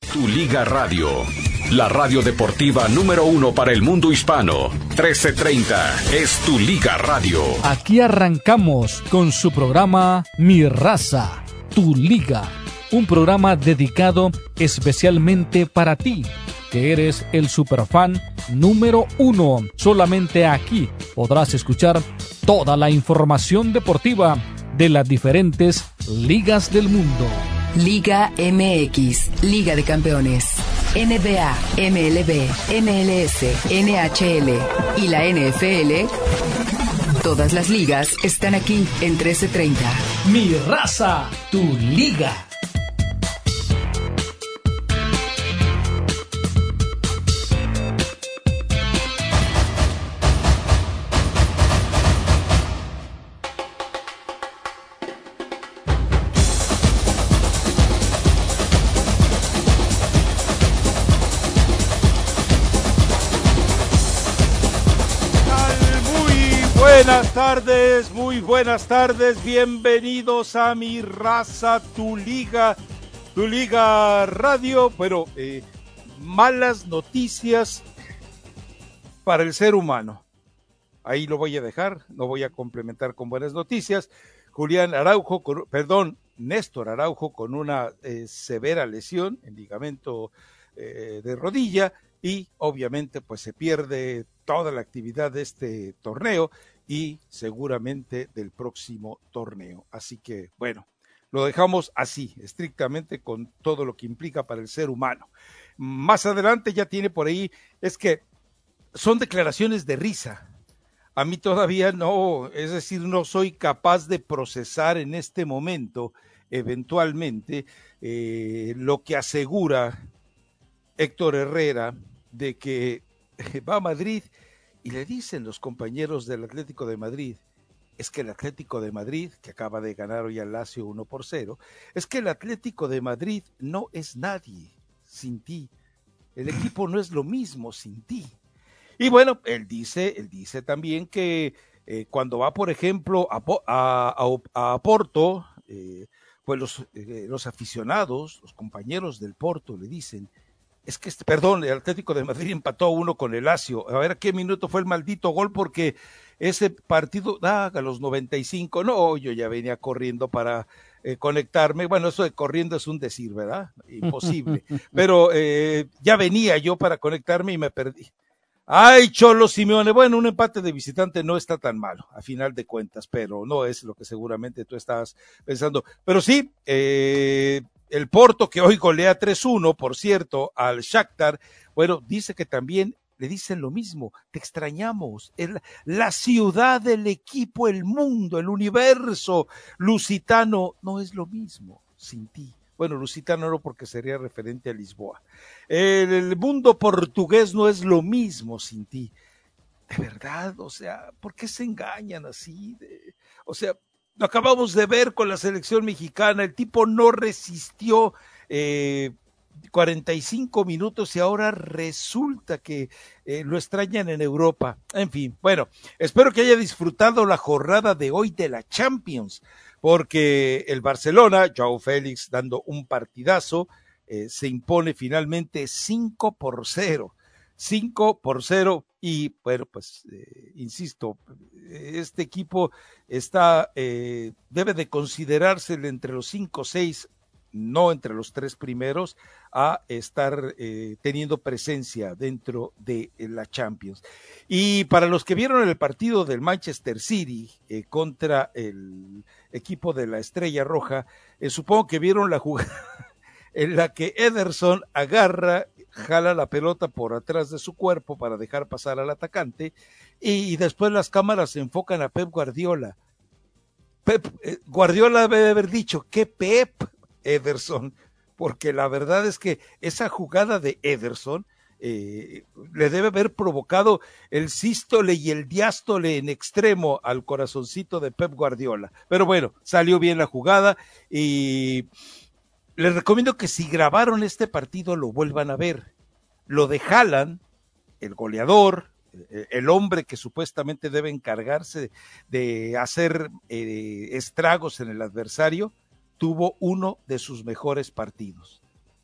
Tu Liga Radio, la radio deportiva número 1 para el mundo hispano. 1330 es Tu Liga Radio. Aquí arrancamos con su programa Mi Raza, Tu Liga. Un programa dedicado especialmente para ti, que eres el superfan número 1. Solamente aquí podrás escuchar toda la información deportiva de las diferentes ligas del mundo. Liga MX, Liga de Campeones, NBA, MLB, MLS, NHL y la NFL. Todas las ligas están aquí en 1330. Mi Raza, Tu Liga. Muy buenas tardes, bienvenidos a Mi Raza, Tu Liga Radio. Pero malas noticias para el ser humano. Ahí lo voy a dejar, no voy a complementar con buenas noticias. Néstor Araujo con una severa lesión en ligamento de rodilla y obviamente pues se pierde toda la actividad de este torneo y seguramente del próximo torneo. Así que, bueno, lo dejamos así, estrictamente con todo lo que implica para el ser humano. Más adelante ya tiene por ahí, es que son declaraciones de risa. A mí todavía no, es decir, no soy capaz de procesar en este momento, eventualmente, lo que asegura Héctor Herrera de que va a Madrid. Y le dicen los compañeros del Atlético de Madrid, es que el Atlético de Madrid, que acaba de ganar hoy al Lazio 1-0, es que el Atlético de Madrid no es nadie sin ti. El equipo no es lo mismo sin ti. Y bueno, él dice también que cuando va, por ejemplo, a Porto, pues los aficionados, los compañeros del Porto le dicen, es que el Atlético de Madrid empató 1 con el Lazio. A ver a qué minuto fue el maldito gol, porque ese partido, a los 95, no, yo ya venía corriendo para conectarme. Bueno, eso de corriendo es un decir, ¿verdad? Imposible. Pero ya venía yo para conectarme y me perdí. Ay, Cholo Simeone, bueno, un empate de visitante no está tan malo, a final de cuentas, pero no es lo que seguramente tú estabas pensando. Pero sí, el Porto, que hoy golea 3-1, por cierto, al Shakhtar, bueno, dice que también le dicen lo mismo, te extrañamos, la ciudad, el equipo, el mundo, el universo lusitano no es lo mismo sin ti. Bueno, lusitano no, porque sería referente a Lisboa. El mundo portugués no es lo mismo sin ti. De verdad, o sea, ¿por qué se engañan así? O sea, lo acabamos de ver con la selección mexicana, el tipo no resistió 45 minutos y ahora resulta que lo extrañan en Europa. En fin, bueno, espero que haya disfrutado la jornada de hoy de la Champions, porque el Barcelona, Joao Félix dando un partidazo, se impone finalmente 5-0. 5-0 y bueno, pues insisto, este equipo debe de considerarse entre los 5 o 6, no entre los 3 primeros, a estar teniendo presencia dentro de la Champions. Y para los que vieron el partido del Manchester City contra el equipo de la Estrella Roja, supongo que vieron la jugada en la que Ederson jala la pelota por atrás de su cuerpo para dejar pasar al atacante, y después las cámaras se enfocan a Pep Guardiola. Guardiola debe haber dicho, ¿qué Pep? Ederson, porque la verdad es que esa jugada de Ederson le debe haber provocado el sístole y el diástole en extremo al corazoncito de Pep Guardiola. Pero bueno, salió bien la jugada y les recomiendo que si grabaron este partido lo vuelvan a ver. Lo de Haaland, el goleador, el hombre que supuestamente debe encargarse de hacer estragos en el adversario, tuvo uno de sus mejores partidos.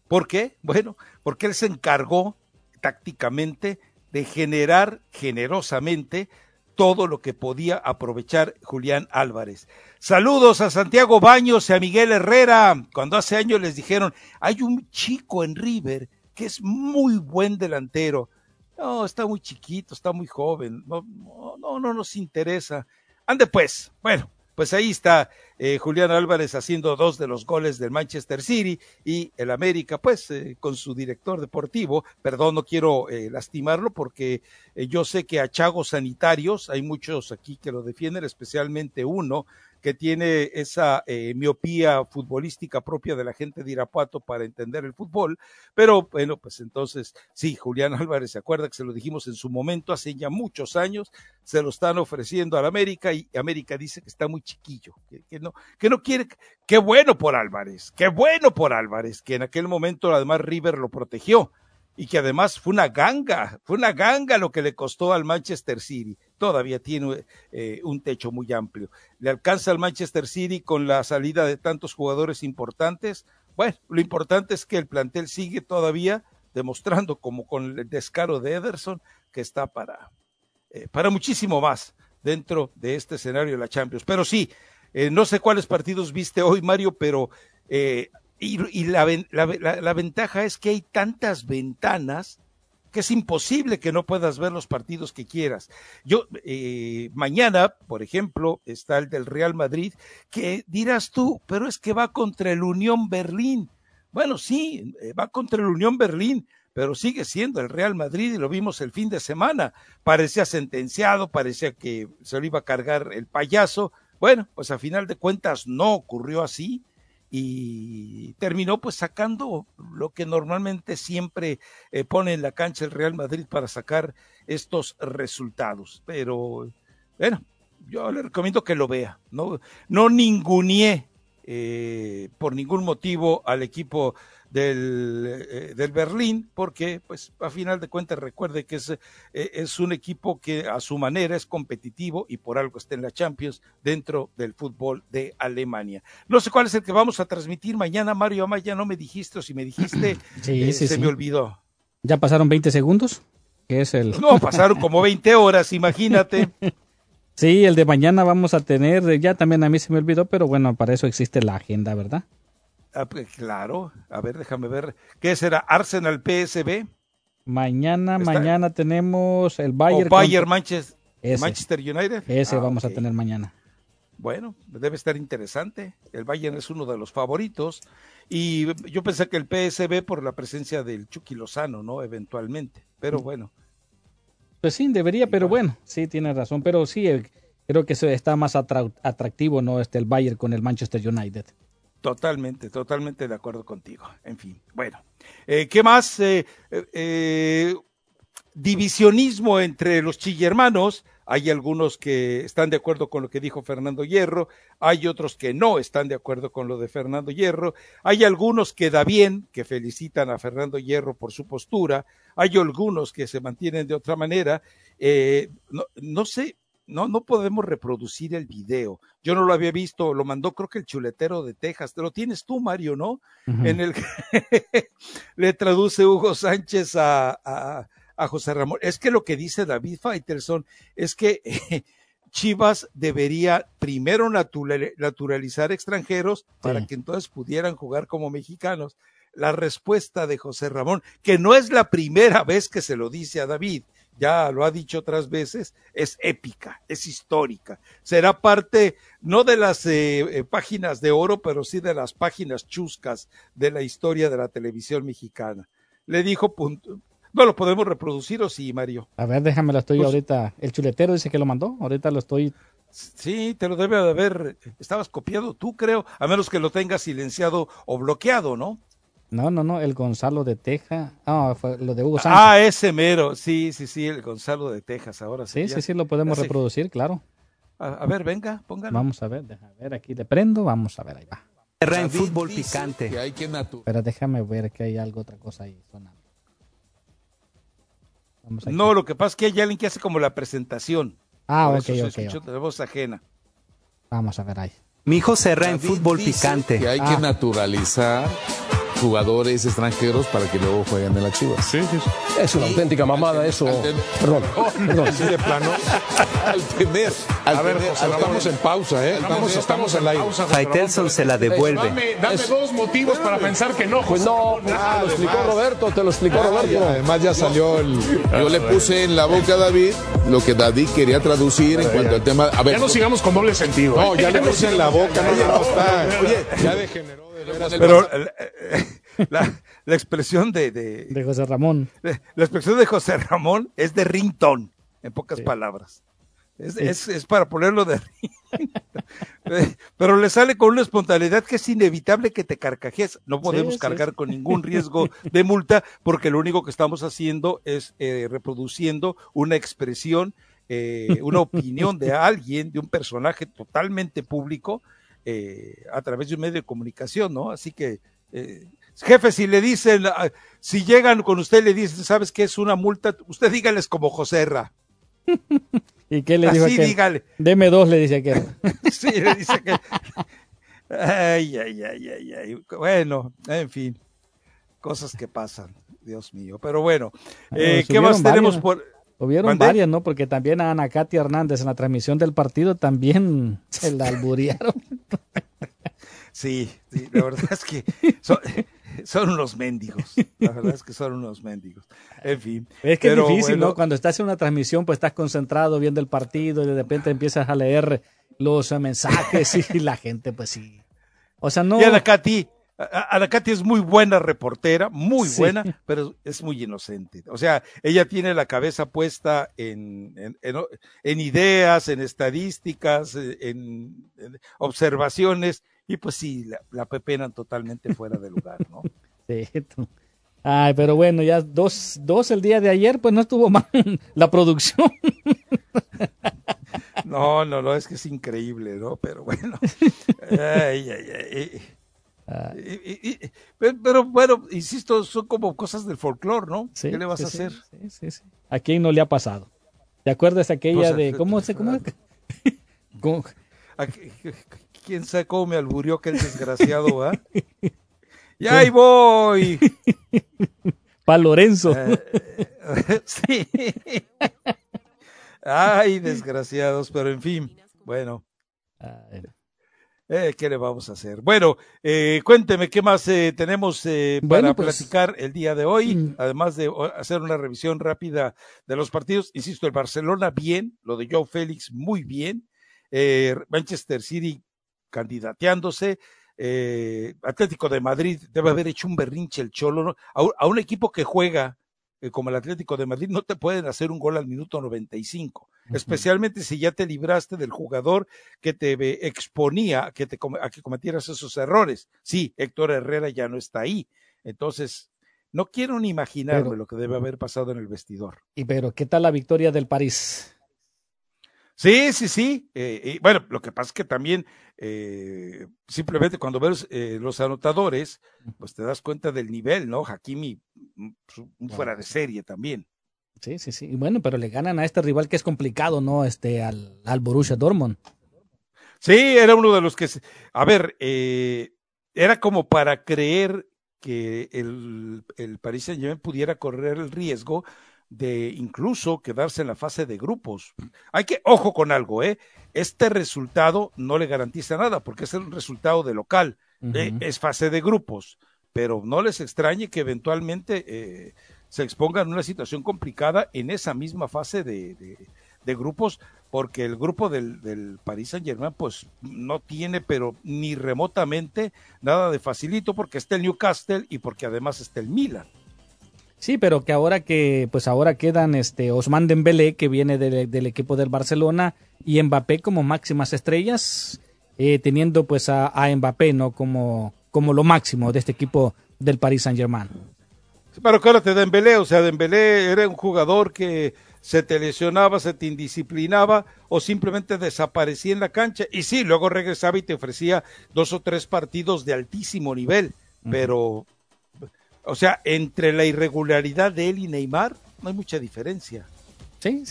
¿Por qué? Bueno, porque él se encargó tácticamente de generar generosamente todo lo que podía aprovechar Julián Álvarez. Saludos a Santiago Baños y a Miguel Herrera, cuando hace años les dijeron, hay un chico en River que es muy buen delantero. No, está muy chiquito, está muy joven, no nos interesa. Ande pues, bueno, pues ahí está Julián Álvarez haciendo 2 de los goles del Manchester City y el América, pues con su director deportivo, perdón, no quiero lastimarlo porque yo sé que a chagos sanitarios, hay muchos aquí que lo defienden, especialmente uno que tiene esa miopía futbolística propia de la gente de Irapuato para entender el fútbol, pero bueno, pues entonces, sí, Julián Álvarez, se acuerda que se lo dijimos en su momento, hace ya muchos años, se lo están ofreciendo al América y América dice que está muy chiquillo, que no quiere, qué bueno por Álvarez, que en aquel momento además River lo protegió, y que además fue una ganga lo que le costó al Manchester City. Todavía tiene un techo muy amplio. Le alcanza al Manchester City con la salida de tantos jugadores importantes. Bueno, lo importante es que el plantel sigue todavía demostrando, como con el descaro de Ederson, que está para muchísimo más dentro de este escenario de la Champions. Pero sí, no sé cuáles partidos viste hoy, Mario, pero y la ventaja es que hay tantas ventanas que es imposible que no puedas ver los partidos que quieras. Yo, mañana, por ejemplo, está el del Real Madrid, que dirás tú, pero es que va contra el Unión Berlín. Bueno, sí, va contra el Unión Berlín, pero sigue siendo el Real Madrid y lo vimos el fin de semana. Parecía sentenciado, parecía que se lo iba a cargar el payaso. Bueno, pues a final de cuentas no ocurrió así. Y terminó pues sacando lo que normalmente siempre pone en la cancha el Real Madrid para sacar estos resultados, pero bueno, yo le recomiendo que lo vea, no ninguneé por ningún motivo al equipo del Berlín, porque pues a final de cuentas recuerde que es un equipo que a su manera es competitivo y por algo está en la Champions dentro del fútbol de Alemania. No sé cuál es el que vamos a transmitir mañana, Mario Amaya, no me dijiste, o si me dijiste, se me olvidó. ¿Ya pasaron 20 segundos? ¿Qué es el? No, pasaron como 20 horas, imagínate. Sí, el de mañana vamos a tener, ya también a mí se me olvidó, pero bueno, para eso existe la agenda, ¿verdad? Ah, pues, claro, a ver, déjame ver, ¿qué será? ¿Arsenal PSV? Mañana tenemos el Bayern. O Bayern Manchester United. Ese vamos a tener mañana. Bueno, debe estar interesante. El Bayern es uno de los favoritos. Y yo pensé que el PSV por la presencia del Chucky Lozano, ¿no? Eventualmente. Pero bueno. Pues sí, debería, pero bueno, sí, tiene razón. Pero sí, creo que está más atractivo, ¿no? El Bayern con el Manchester United. Totalmente de acuerdo contigo. En fin, bueno. ¿Qué más? Divisionismo entre los chillermanos. Hay algunos que están de acuerdo con lo que dijo Fernando Hierro, hay otros que no están de acuerdo con lo de Fernando Hierro, hay algunos que da bien, que felicitan a Fernando Hierro por su postura, hay algunos que se mantienen de otra manera. No sé, no podemos reproducir el video. Yo no lo había visto, lo mandó creo que el chuletero de Texas. Te lo tienes tú, Mario, ¿no? Uh-huh. En el que le traduce Hugo Sánchez a José Ramón. Es que lo que dice David Faitelson es que Chivas debería primero naturalizar extranjeros para que entonces pudieran jugar como mexicanos. La respuesta de José Ramón, que no es la primera vez que se lo dice a David, ya lo ha dicho otras veces, es épica, es histórica. Será parte, no de las páginas de oro, pero sí de las páginas chuscas de la historia de la televisión mexicana. Le dijo, ¿no lo podemos reproducir o sí, Mario? A ver, déjame, ahorita. El chuletero dice que lo mandó, ahorita lo estoy. Sí, te lo debe de haber, estabas copiado tú, creo, a menos que lo tengas silenciado o bloqueado, ¿no? No, el Gonzalo de Texas. Fue lo de Hugo Sánchez. Ese mero, sí, el Gonzalo de Texas, ahora sí. Sí, lo podemos reproducir, claro. A ver, venga, póngalo. Vamos a ver, aquí te prendo, vamos a ver, ahí va. En fútbol picante. Pero déjame ver que hay otra cosa ahí sonando. No, lo que pasa es que hay alguien que hace como la presentación. Ok. De voz ajena. Vamos a ver ahí. Mi hijo Serra en fútbol picante. Que hay que naturalizar jugadores extranjeros para que luego jueguen en las Chivas. Sí. Es una auténtica mamada eso. Perdón. Así de plano. Estamos en pausa, ¿eh? Estamos en la pausa. Faitelson se la devuelve. Dame dos motivos para pensar que no. Pues no, te lo explicó Roberto, Además ya salió el... Yo le puse en la boca a David lo que David quería traducir en cuanto al tema. A ver, ya no sigamos con doble sentido. No, ya le puse en la boca, no está. Oye, ya degeneró de veras. Pero la expresión de José Ramón. La expresión de José Ramón es de ringtone, en pocas palabras. Es para ponerlo de pero le sale con una espontaneidad que es inevitable que te carcajees. No podemos cargar con ningún riesgo de multa porque lo único que estamos haciendo es reproduciendo una expresión, una opinión de alguien, de un personaje totalmente público a través de un medio de comunicación, ¿no? Así que jefe, si le dicen, si llegan con usted y le dicen, ¿sabes qué es una multa? Usted dígales como Joserra. ¿Y qué le dijo aquel? Dígale. Deme dos, le dice aquel. Sí, le dice que... Ay. Bueno, en fin, cosas que pasan, Dios mío. Pero bueno, ¿qué más tenemos por...? Hubieron varias, ¿no? Porque también a Ana Katia Hernández en la transmisión del partido también se la alburearon. Sí, la verdad es que son unos mendigos. La verdad es que son unos mendigos. En fin. Es que es difícil, ¿no? Cuando estás en una transmisión, pues estás concentrado viendo el partido y de repente empiezas a leer los mensajes y la gente, pues sí. O sea, no. Y Ana Katy es muy buena reportera, muy buena, pero es muy inocente. O sea, ella tiene la cabeza puesta en ideas, en estadísticas, en observaciones, y pues sí, la pepenan totalmente fuera de lugar, ¿no? Sí. Ay, pero bueno, ya dos el día de ayer, pues no estuvo mal la producción. No, es que es increíble, ¿no? Pero bueno. Pero bueno, insisto, son como cosas del folclore, ¿no? Sí, ¿qué le vas a hacer? Sí. ¿A quién no le ha pasado? ¿Te acuerdas aquella de cómo? ¿Quién sabe cómo me alburió aquel desgraciado, va? ¡Ya ahí voy! Pa' Lorenzo. Sí. Ay, desgraciados, pero en fin, bueno. ¿Qué le vamos a hacer? Bueno, cuénteme qué más tenemos para platicar el día de hoy, además de hacer una revisión rápida de los partidos. Insisto, el Barcelona bien, lo de Joao Félix muy bien, Manchester City candidateándose, Atlético de Madrid debe haber hecho un berrinche el Cholo, ¿no? A un equipo que juega como el Atlético de Madrid no te pueden hacer un gol al minuto 95, especialmente si ya te libraste del jugador que te exponía a que cometieras esos errores. Sí, Héctor Herrera ya no está ahí, entonces no quiero ni imaginarme lo que debe haber pasado en el vestidor. Pero ¿qué tal la victoria del París? Sí. Bueno, lo que pasa es que también simplemente cuando ves los anotadores, pues te das cuenta del nivel, ¿no? Hakimi, un fuera de serie también. Sí. Y bueno, pero le ganan a este rival que es complicado, ¿no? Al Borussia Dortmund. Sí, era uno de los que... A ver, era como para creer que el Paris Saint-Germain pudiera correr el riesgo de incluso quedarse en la fase de grupos. Ojo con algo, este resultado no le garantiza nada, porque es un resultado de local, es fase de grupos, pero no les extrañe que eventualmente se expongan a una situación complicada en esa misma fase de grupos, porque el grupo del Paris Saint-Germain pues no tiene pero ni remotamente nada de facilito, porque está el Newcastle y porque además está el Milan. Sí, pero que ahora quedan Ousmane Dembélé, que viene del equipo del Barcelona, y Mbappé como máximas estrellas, teniendo pues a Mbappé, ¿no? como lo máximo de este equipo del Paris Saint-Germain. Pero acuérdate de Dembélé, o sea, Dembélé era un jugador que se te lesionaba, se te indisciplinaba o simplemente desaparecía en la cancha, y sí, luego regresaba y te ofrecía 2 o 3 partidos de altísimo nivel, pero... O sea, entre la irregularidad de él y Neymar no hay mucha diferencia. Sí,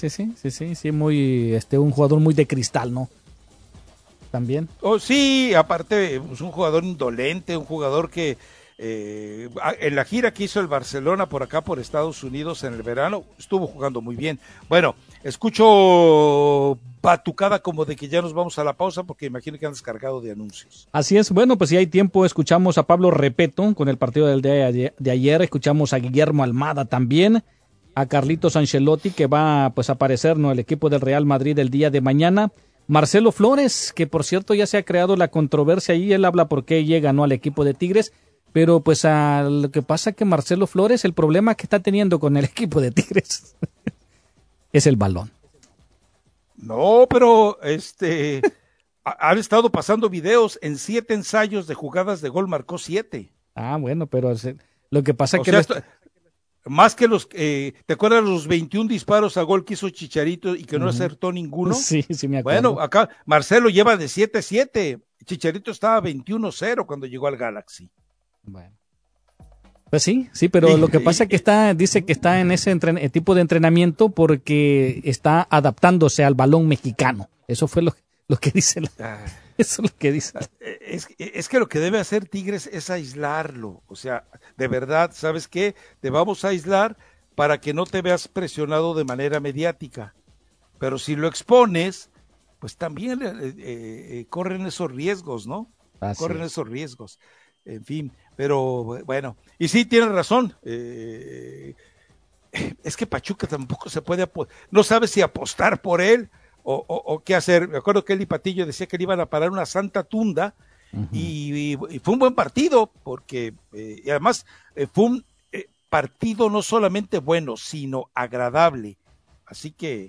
muy un jugador muy de cristal, ¿no? También. Sí, aparte es un jugador indolente, un jugador que En la gira que hizo el Barcelona por acá, por Estados Unidos en el verano, estuvo jugando muy bien. Bueno, escucho batucada como de que ya nos vamos a la pausa porque imagino que han descargado de anuncios. Así es, bueno, pues si hay tiempo escuchamos a Pablo Repeto con el partido del día de ayer, escuchamos a Guillermo Almada también, a Carlitos Ancelotti que va pues a aparecer, ¿no?, el equipo del Real Madrid el día de mañana. Marcelo Flores, que por cierto ya se ha creado la controversia ahí, él habla por qué llega, ¿no?, al equipo de Tigres, pero pues lo que pasa que Marcelo Flores, el problema que está teniendo con el equipo de Tigres es el balón. No, pero han estado pasando videos, en 7 ensayos de jugadas de gol marcó 7. Ah, bueno, pero lo que pasa o que... sea, más que ¿te acuerdas los 21 disparos a gol que hizo Chicharito y que no acertó ninguno? Sí, sí me acuerdo. Bueno, acá Marcelo lleva de 7-7, Chicharito estaba 21-0 cuando llegó al Galaxy. Bueno. Pues sí, pero lo que pasa es que dice que está en ese tipo de entrenamiento porque está adaptándose al balón mexicano. Eso fue lo que dice. Eso es lo que dice. Es que lo que debe hacer Tigres es aislarlo. O sea, de verdad, ¿sabes qué? Te vamos a aislar para que no te veas presionado de manera mediática. Pero si lo expones, pues también corren esos riesgos, ¿no? Corren esos riesgos. En fin, pero bueno. Y sí, tienes razón. Es que Pachuca tampoco se puede... No sabe si apostar por él o qué hacer. Me acuerdo que Eli Patillo decía que le iban a parar una santa tunda y fue un buen partido porque y además fue un partido no solamente bueno, sino agradable. Así que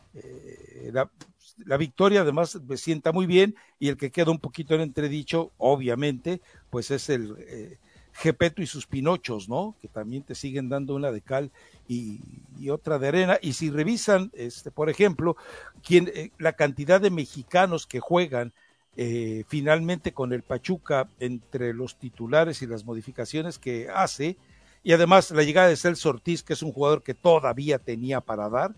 la victoria además me sienta muy bien y el que queda un poquito en entredicho, obviamente, pues es el Gepetto y sus Pinochos, ¿no? Que también te siguen dando una de cal y otra de arena. Y si revisan, por ejemplo, la cantidad de mexicanos que juegan finalmente con el Pachuca entre los titulares y las modificaciones que hace, y además la llegada de Celso Ortiz, que es un jugador que todavía tenía para dar,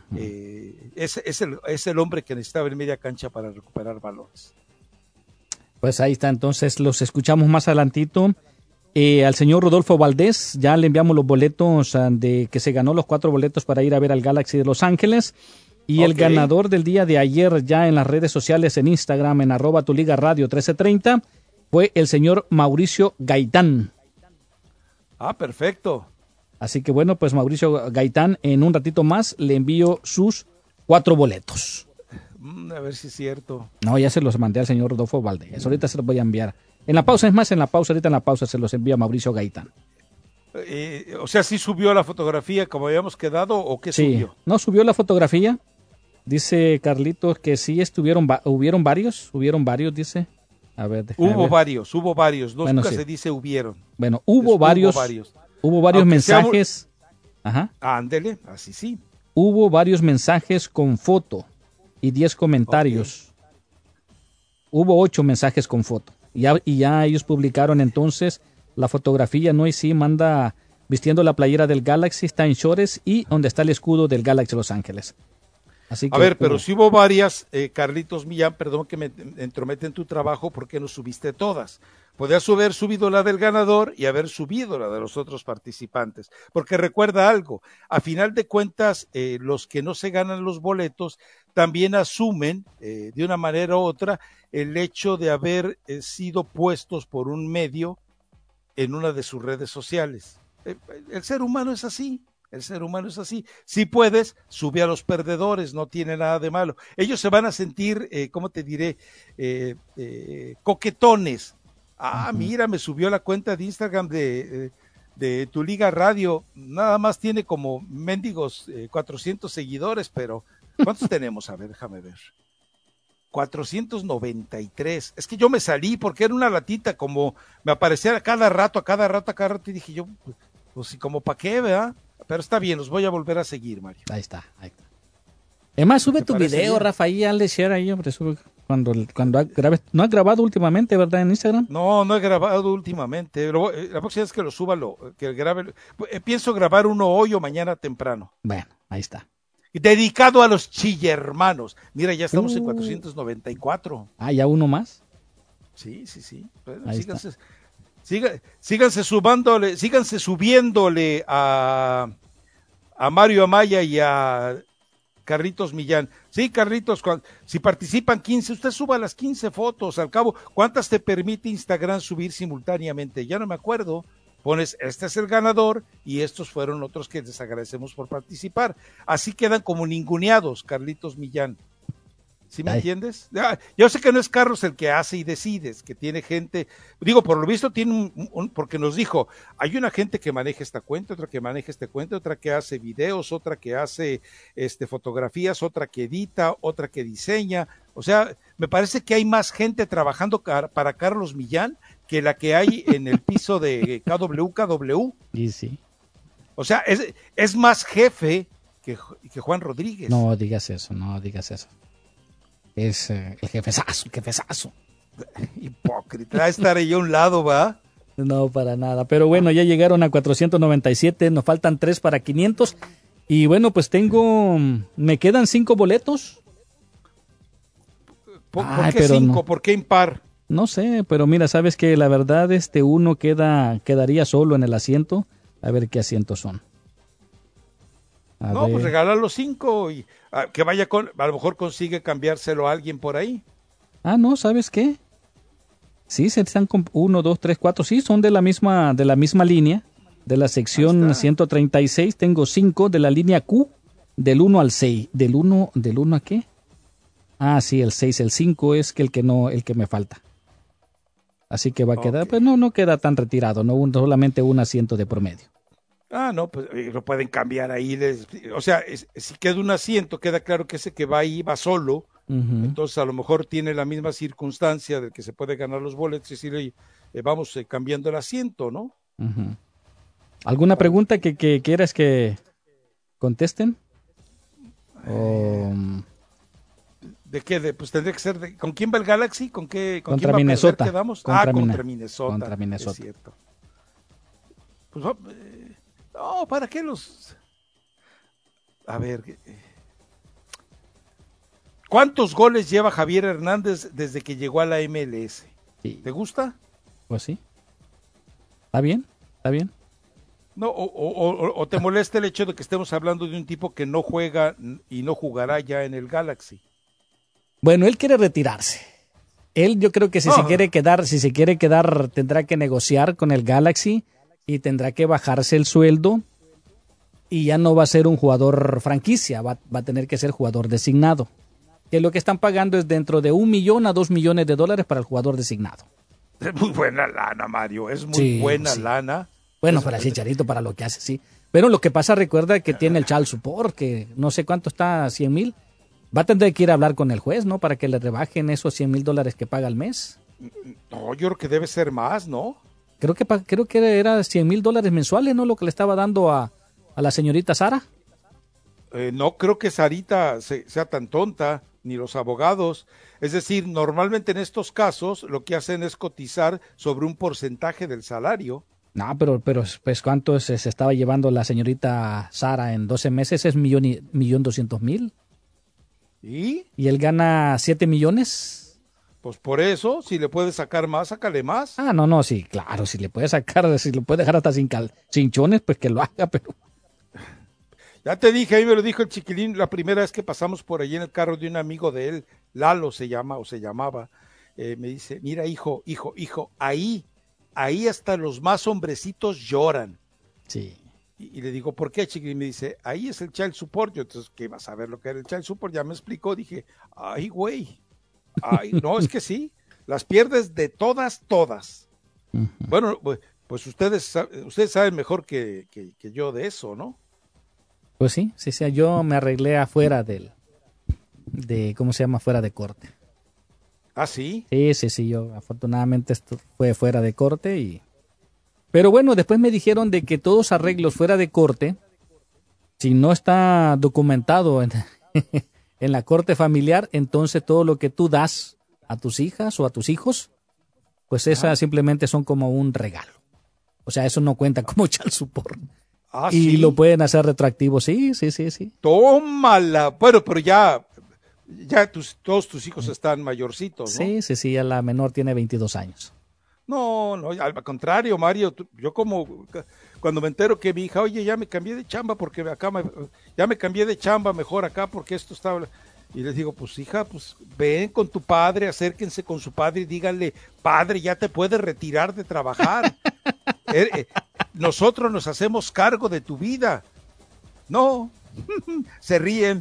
es el hombre que necesitaba en media cancha para recuperar balones. Pues ahí está, entonces los escuchamos más adelantito. Al señor Rodolfo Valdés ya le enviamos los boletos de que se ganó los 4 boletos para ir a ver al Galaxy de Los Ángeles. Y el ganador del día de ayer ya en las redes sociales, en Instagram, en @tuligaradio 1330, fue el señor Mauricio Gaitán. Ah, perfecto. Así que bueno, pues Mauricio Gaitán, en un ratito más le envío sus 4 boletos. A ver si es cierto. No, ya se los mandé al señor Rodolfo Valdés. Ahorita se los voy a enviar. En la pausa, ahorita en la pausa se los envía a Mauricio Gaitán. O sea, ¿sí subió la fotografía como habíamos quedado o qué subió? No, subió la fotografía. Dice Carlitos que sí hubieron varios, dice. A ver, Hubo varios. No, nunca se dice hubieron. Bueno, hubo varios mensajes. Ajá. Ándele, así sí. Hubo varios mensajes con foto y 10 comentarios. Hubo 8 mensajes con foto. Y ya ellos publicaron entonces la fotografía, ¿no? Y sí, manda vistiendo la playera del Galaxy, está en shorts y donde está el escudo del Galaxy Los Ángeles. Así que, pero si hubo varias, Carlitos Millán, perdón que me entromete en tu trabajo, ¿por qué no subiste todas? Podías haber subido la del ganador y haber subido la de los otros participantes, porque recuerda algo, a final de cuentas, los que no se ganan los boletos también asumen, de una manera u otra, el hecho de haber sido puestos por un medio en una de sus redes sociales. El ser humano es así. Si puedes, sube a los perdedores, no tiene nada de malo. Ellos se van a sentir, ¿cómo te diré? Coquetones. Mira, me subió la cuenta de Instagram de Tu Liga Radio. Nada más tiene como mendigos 400 seguidores, pero ¿cuántos tenemos? A ver, déjame ver. 493. Es que yo me salí porque era una latita, como me aparecía a cada rato, y dije yo, pues como para qué, ¿verdad? Pero está bien, los voy a volver a seguir, Mario. Ahí está. Además, sube tu video, bien? Rafa, ahí, hazle share ahí, hombre, sube cuando grabes. ¿No has grabado últimamente, verdad, en Instagram? No he grabado últimamente. La próxima vez que lo suba, que grabe. Pienso grabar uno hoy o mañana temprano. Bueno, ahí está. Dedicado a los chillermanos. Mira, ya estamos en 494. ¿Ya uno más? Sí. Bueno, Síganse subiéndole a Mario Amaya y a Carlitos Millán. Sí, Carlitos, si participan 15, usted suba las 15 fotos. Al cabo, ¿cuántas te permite Instagram subir simultáneamente? Ya no me acuerdo. Pones, este es el ganador y estos fueron otros que les agradecemos por participar. Así quedan como ninguneados, Carlitos Millán. ¿Sí me entiendes? Yo sé que no es Carlos el que hace y decide, es que tiene gente, digo, por lo visto tiene porque nos dijo, hay una gente que maneja esta cuenta, otra que maneja este cuenta, otra que hace videos, otra que hace fotografías, otra que edita, otra que diseña. O sea, me parece que hay más gente trabajando para Carlos Millán que la que hay en el piso de KW. Y sí. O sea, es más jefe que Juan Rodríguez. No digas eso. Es el jefezazo. Hipócrita, va a estar ahí a un lado, ¿va? No, para nada. Pero bueno, ya llegaron a 497, nos faltan 3 para 500. Y bueno, pues me quedan 5 boletos. ¿Por qué 5? No. ¿Por qué impar? No sé, pero mira, sabes que la verdad uno quedaría solo en el asiento. A ver qué asientos son. Pues regala los 5 y que vaya a lo mejor consigue cambiárselo a alguien por ahí. No, ¿sabes qué? Sí, se están con 1, 2, 3, 4, sí, son de la misma línea, de la sección 136, tengo 5 de la línea Q, del 1 al 6, ¿del 1 a qué? Sí, el 6, el 5 es el que me falta. Así que va a quedar, pues no queda tan retirado, no solamente un asiento de promedio. No, pues lo pueden cambiar ahí. O sea, si queda un asiento, queda claro que ese que va ahí va solo. Uh-huh. Entonces, a lo mejor tiene la misma circunstancia del que se puede ganar los boletos y decirle, vamos cambiando el asiento, ¿no? Uh-huh. ¿Alguna pregunta que quieras que contesten? ¿De qué? Pues tendría que ser ¿con quién va el Galaxy? ¿Contra quién va Minnesota? Quedamos? Contra Minnesota. Contra Minnesota. Es cierto. Pues no, ¿para qué los...? A ver, ¿cuántos goles lleva Javier Hernández desde que llegó a la MLS? Sí. ¿Te gusta? Pues sí. ¿Está bien? No, o te molesta el hecho de que estemos hablando de un tipo que no juega y no jugará ya en el Galaxy. Bueno, él quiere retirarse. Él, yo creo que si se quiere quedar, tendrá que negociar con el Galaxy y tendrá que bajarse el sueldo y ya no va a ser un jugador franquicia, va a tener que ser jugador designado. Que lo que están pagando es dentro de $1 millón a $2 millones para el jugador designado. Es muy buena lana, Mario, es muy buena lana. Bueno, para Chicharito, para lo que hace, sí. Pero lo que pasa, recuerda que tiene el child support, que no sé cuánto está, 100,000. Va a tener que ir a hablar con el juez, ¿no? Para que le rebajen esos $100,000 que paga al mes. No, yo creo que debe ser más, ¿no? Creo que era $100,000 mensuales, ¿no? Lo que le estaba dando a la señorita Sara. No creo que Sarita sea tan tonta, ni los abogados. Es decir, normalmente en estos casos lo que hacen es cotizar sobre un porcentaje del salario. No, pero pues ¿cuánto se estaba llevando la señorita Sara en 12 meses? Es 1,200,000. ¿Y? ¿Y él gana 7 millones? Pues por eso, si le puede sacar más, sácale más. No, sí, claro, si le puede sacar, si lo puede dejar hasta sin cinchones, pues que lo haga, pero... Ya te dije, ahí me lo dijo el chiquilín la primera vez que pasamos por allí en el carro de un amigo de él, Lalo se llamaba, me dice, mira hijo, ahí hasta los más hombrecitos lloran. Sí. Y le digo, ¿por qué, chiquilín? Me dice, ahí es el child support. Yo, entonces, ¿qué vas a ver lo que era el child support? Ya me explicó, dije, ay, güey, no, es que sí, las pierdes de todas. Uh-huh. Bueno, pues ustedes saben mejor que yo de eso, ¿no? Pues sí, yo me arreglé afuera ¿cómo se llama? Fuera de corte. ¿Ah, sí? Sí, yo afortunadamente esto fue fuera de corte Pero bueno, después me dijeron de que todos arreglos fuera de corte, si no está documentado en la corte familiar, entonces todo lo que tú das a tus hijas o a tus hijos, pues esas simplemente son como un regalo. O sea, eso no cuenta como child support. Y ¿sí? Lo pueden hacer retroactivo, sí. Tómala. Bueno, pero ya todos tus hijos están mayorcitos, ¿no? Sí, ya la menor tiene 22 años. No, al contrario, Mario, yo como cuando me entero que mi hija, oye, ya me cambié de chamba porque ya me cambié de chamba mejor acá porque esto está... Y les digo, pues hija, pues ven con tu padre, acérquense con su padre y díganle, padre, ya te puedes retirar de trabajar. Nosotros nos hacemos cargo de tu vida. No, se ríen.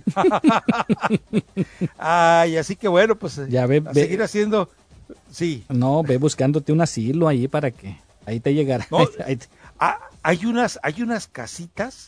Ay, así que bueno, pues ya ve, seguir haciendo... Sí. No, ve buscándote un asilo ahí para que ahí te llegará. No, hay unas casitas,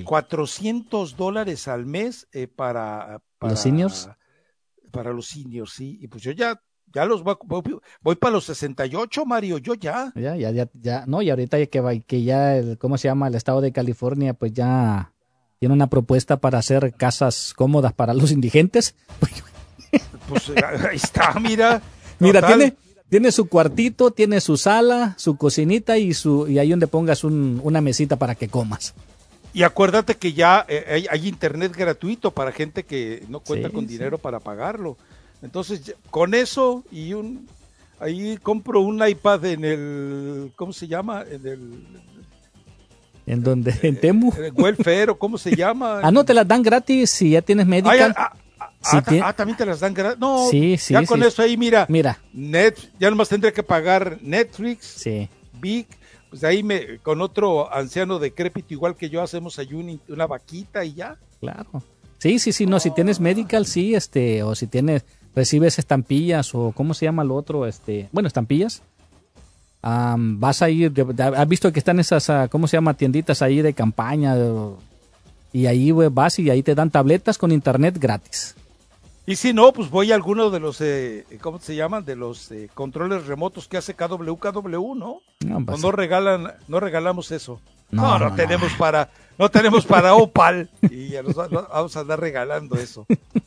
$400 al mes para los seniors. Para los seniors, sí. Y pues yo ya los voy para los 68, Mario, yo ya. Ya. No, y ahorita que ya, ¿cómo se llama? El estado de California, pues ya tiene una propuesta para hacer casas cómodas para los indigentes. Pues ahí está, mira. Mira, tiene su cuartito, tiene su sala, su cocinita y ahí donde pongas una mesita para que comas. Y acuérdate que ya hay internet gratuito para gente que no cuenta con dinero para pagarlo. Entonces, con eso y ahí compro un iPad en el, ¿cómo se llama? ¿En dónde? ¿En Temu? En el welfare, ¿o cómo se llama? No, te las dan gratis si ya tienes medical. También te las dan gratis. No, sí, ya con eso ahí, mira. Ya nomás tendré que pagar Netflix, Big, pues ahí con otro anciano decrépito igual que yo hacemos ahí una vaquita y ya. Claro. Sí, no, si tienes medical, sí, o si recibes estampillas o ¿cómo se llama lo otro? Estampillas. Vas a ir, has visto que están esas, ¿cómo se llama? Tienditas ahí de campaña, y ahí vas y ahí te dan tabletas con internet gratis. Y si no, pues voy a alguno de los, ¿cómo se llaman? De los controles remotos que hace KW, ¿no? No regalamos eso. No tenemos para Opal y ya nos vamos a andar regalando eso.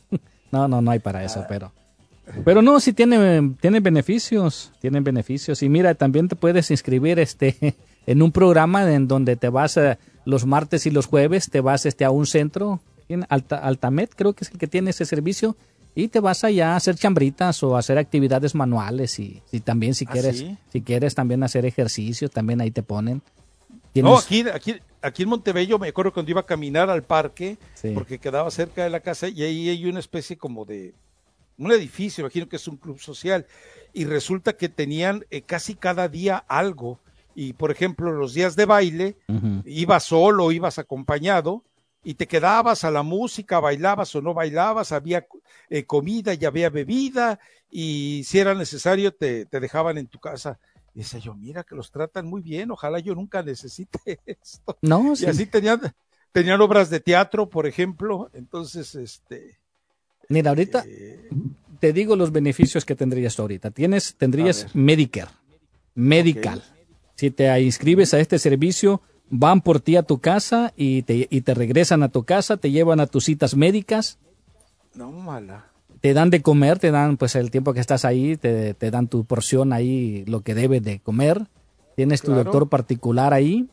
No hay para eso, pero no, sí tienen beneficios, y mira, también te puedes inscribir en un programa en donde te vas los martes y los jueves, te vas a un centro, en Altamed creo que es el que tiene ese servicio, y te vas allá a hacer chambritas o a hacer actividades manuales y también si quieres también hacer ejercicio, también ahí te ponen. No, aquí en Montebello me acuerdo cuando iba a caminar al parque, porque quedaba cerca de la casa y ahí hay una especie como de un edificio, imagino que es un club social, y resulta que tenían casi cada día algo, y por ejemplo los días de baile, ibas solo, ibas acompañado, y te quedabas a la música, bailabas o no bailabas, había comida y había bebida, y si era necesario te dejaban en tu casa. Y decía yo, mira que los tratan muy bien, ojalá yo nunca necesite esto. No, y así tenían obras de teatro, por ejemplo, entonces Mira, ahorita te digo los beneficios que tendrías tú ahorita. Tendrías Medicare, Medical. Okay. Si te inscribes a este servicio, van por ti a tu casa y te regresan a tu casa, te llevan a tus citas médicas. No, mala. Te dan de comer, te dan pues el tiempo que estás ahí, te dan tu porción ahí, lo que debes de comer. Tienes tu doctor particular ahí.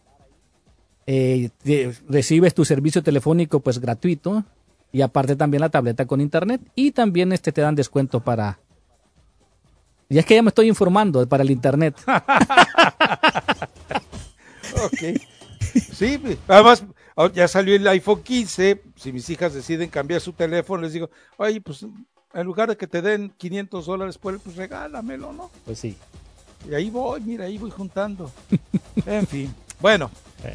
Recibes tu servicio telefónico pues gratuito. Y aparte también la tableta con internet. Y también te dan descuento para... Y es que ya me estoy informando para el internet. Ok. Sí, además ya salió el iPhone 15. Si mis hijas deciden cambiar su teléfono, les digo, oye, pues en lugar de que te den $500 por él, pues regálamelo, ¿no? Pues sí. Y ahí voy juntando. En fin, bueno.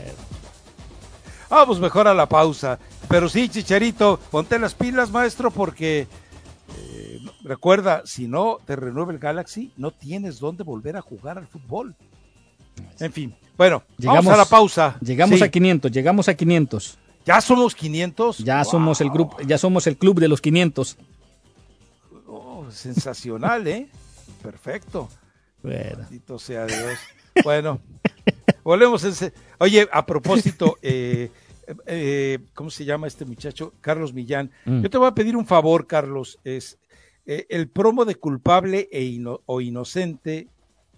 Vamos mejor a la pausa. Pero sí, Chicharito, ponte las pilas, maestro, porque recuerda, si no te renueva el Galaxy, no tienes dónde volver a jugar al fútbol. En fin, bueno, vamos a la pausa. Llegamos a 500. ¿Ya somos 500? Ya somos el grupo, ya somos el club de los 500. Oh, sensacional, ¿eh? Perfecto. Bueno. Bendito sea Dios. Bueno, volvemos. Oye, a propósito, ¿cómo se llama este muchacho? Carlos Millán. Yo te voy a pedir un favor, Carlos. Es el promo de culpable o inocente.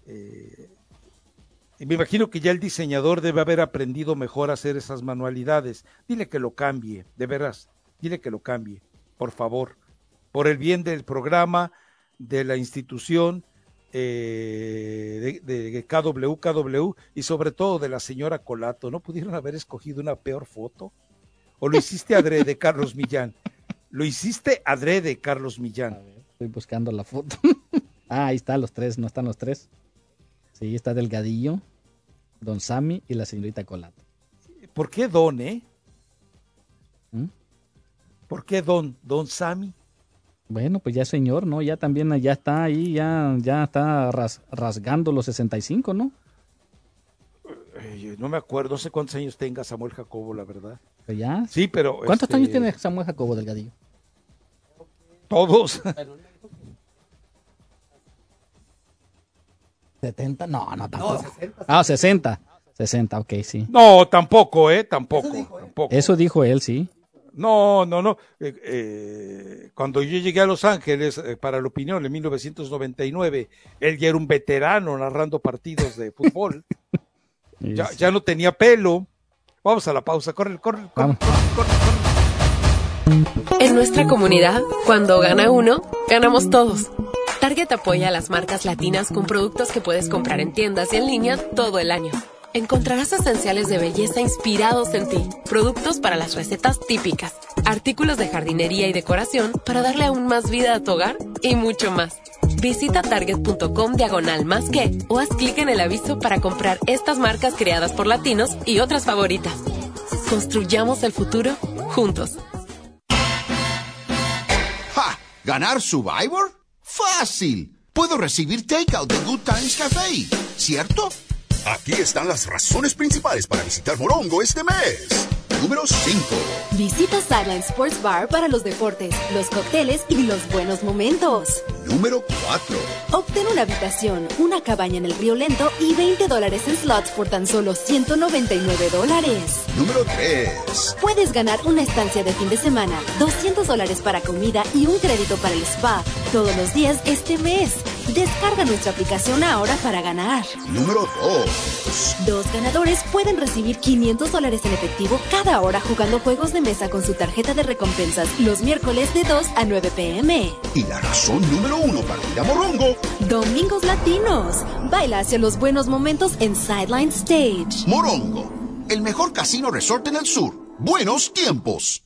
Me imagino que ya el diseñador debe haber aprendido mejor a hacer esas manualidades. Dile que lo cambie, de veras. Dile que lo cambie, por favor. Por el bien del programa, de la institución, de KW y sobre todo de la señora Colato. ¿No pudieron haber escogido una peor foto? ¿O lo hiciste adrede, Carlos Millán? Lo hiciste adrede, Carlos Millán. A ver, estoy buscando la foto. Ahí están los tres, ¿no están los tres? Sí, está Delgadillo, Don Sammy y la señorita Colato. ¿Por qué Don, ¿Mm? ¿Por qué Don Sammy? Bueno, pues ya señor, ¿no? Ya también, ya está ahí, ya está rasgando los 65, ¿no? No me acuerdo, no sé cuántos años tenga Samuel Jacobo, la verdad. Pues ya. Sí, pero... ¿Cuántos años tiene Samuel Jacobo Delgadillo? Todos. ¿70? No, tampoco. No, 60. 60, ok, sí. No, tampoco, tampoco. Eso dijo él, sí. No. Cuando yo llegué a Los Ángeles para La Opinión en 1999, él ya era un veterano narrando partidos de fútbol. Ya no tenía pelo. Vamos a la pausa, corre. En nuestra comunidad, cuando gana uno, ganamos todos. Target apoya a las marcas latinas con productos que puedes comprar en tiendas y en línea todo el año. Encontrarás esenciales de belleza inspirados en ti, productos para las recetas típicas, artículos de jardinería y decoración para darle aún más vida a tu hogar y mucho más. Visita target.com/más que o haz clic en el aviso para comprar estas marcas creadas por latinos y otras favoritas. Construyamos el futuro juntos. ¡Ja! ¿Ganar Survivor? ¡Fácil! Puedo recibir takeout de Good Times Café, ¿cierto? Aquí están las razones principales para visitar Morongo este mes. Número 5. Visita Sideline Sports Bar para los deportes, los cócteles y los buenos momentos. Número 4. Obtén una habitación, una cabaña en el Río Lento y $20 en slots por tan solo $199. Número 3. Puedes ganar una estancia de fin de semana, $200 para comida y un crédito para el spa todos los días este mes. Descarga nuestra aplicación ahora para ganar. Número 2. 2 ganadores pueden recibir $500 en efectivo cada hora jugando juegos de mesa con su tarjeta de recompensas los miércoles de 2 a 9 p.m. Y la razón número 1 para ir a Morongo. Domingos Latinos. Baila hacia los buenos momentos en Sideline Stage. Morongo, el mejor casino resort en el sur. Buenos tiempos.